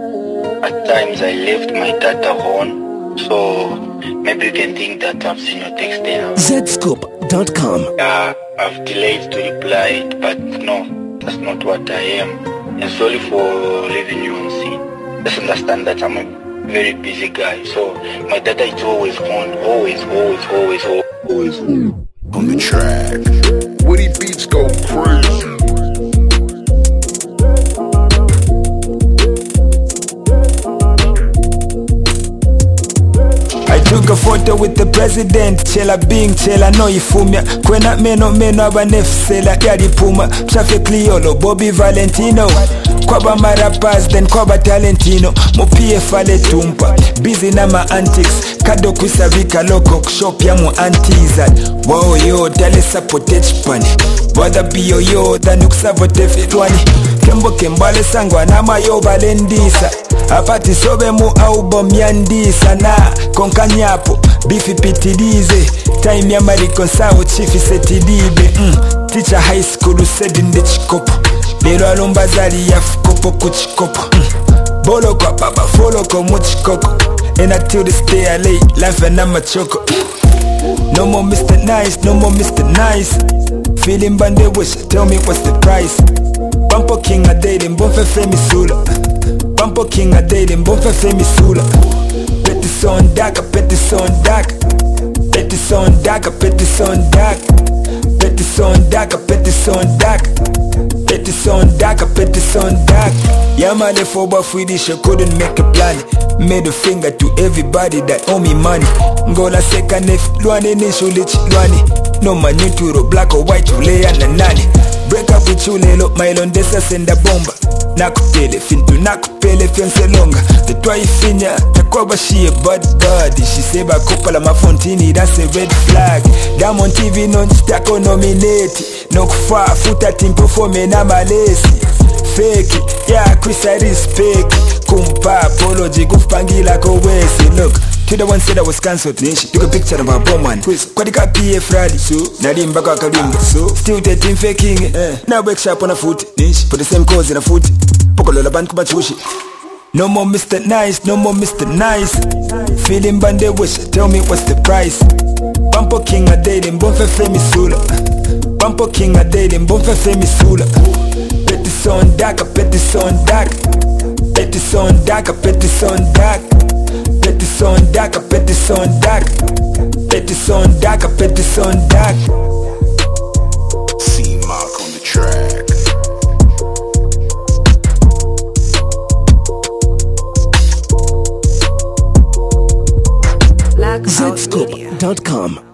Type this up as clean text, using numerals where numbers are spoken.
At times I left my data on, so maybe you can think that I've seen your text now. Zscoop.com. I've delayed to reply, but no, that's not what I am. And sorry for leaving you on scene. Just understand that I'm a very busy guy, so my data is always on, always on the track. Woody beats go crazy. Took a photo with the president, chela bing chela no ifumya kwena meno abanefsela yadipuma traffic liolo Bobby Valentino kwaba marapas then kwaba talentino mo PF ale tumpa busy na ma antics kado kusavika loco shop ya mu antiza wow yo dale support pani wada bio yo danuksavote fitwani kembo kembale sangwa na mayo balendisa apati sobe mu album yandisa na konkanyapo bifi pitilize time ya mariko sawo chifi setidibe teacher high school said in the chikopo lelo alomba zali ya fukopo kuchikopo bolo kwa baba follow kwa muchikoko and until this day I lay laughing at my choco. No more Mr. Nice, no more Mr. Nice. Feeling bande wish, tell me what's the price. Bumpo king a dating, bonfe femi sula. Bumpo king a dating, bonfe femi sula. Petit son daka, petit son daka. Petit son daka, petit son daka. Petit son daka, petit son daka. Petit son daka, petit son daka. Yeah man, the football Swedish, I couldn't make a plan. Made a finger to everybody that owe me money. Ngola second if Luani nishulich Luani. No man neutral, black or white, ulea na nani. Break up with you lelo, mylon desa senda bomba. Nakupele, fintu nakupele, fianse longa. The twi finya, takoba she a bad body. She say ba couple of my fontini, that's a red flag. Damn on TV non-stako nominati. No kufa, futa team performing na malesi. Fake it, yeah, Chris I respect. Kumpa apology, kufpangila kowesi. Look, to the one said I was cancelled. Took a picture of a bomb man. Kwadika PF rally. So, Nadim Baka Karimba. So, still 13 faking it. Now workshop on a foot. Put the same cause in a foot. Pokolola ban kumachushi. No more Mr. Nice, no more Mr. Nice. Feeling bande wish, tell me what's the price. Bumpo king a dating, bonfe femi sula. Bumpo king a dating, bonfe femi sula. Petit son daka, petit son daka. Petit son daka, petit son daka. Petit son daka, petit son daka. Petit son daka, petit son daka. C-Mark on the track. Zscoop.com.